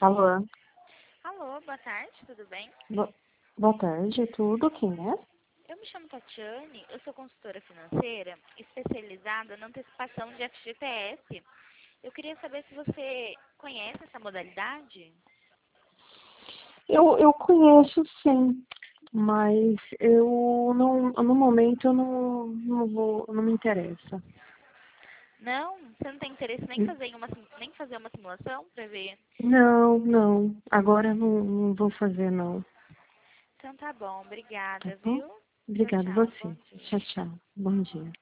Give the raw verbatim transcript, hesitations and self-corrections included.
Alô, Alô, boa tarde, tudo bem? bo- boa tarde, tudo, quem é? Eu me chamo Tatiane, eu sou consultora financeira especializada na antecipação de F G T S. Eu queria saber se você conhece essa modalidade. Eu, eu conheço sim, mas eu não, no momento eu não, não vou, não me interessa. Não? Você não tem interesse nem, fazer em uma, sim- nem fazer uma simulação para ver? Não, não, agora não, não vou fazer não, Então tá bom, tá obrigada, bom? viu? Tchau, Obrigada a tchau, bom você. dia. Tchau, tchau. Bom dia.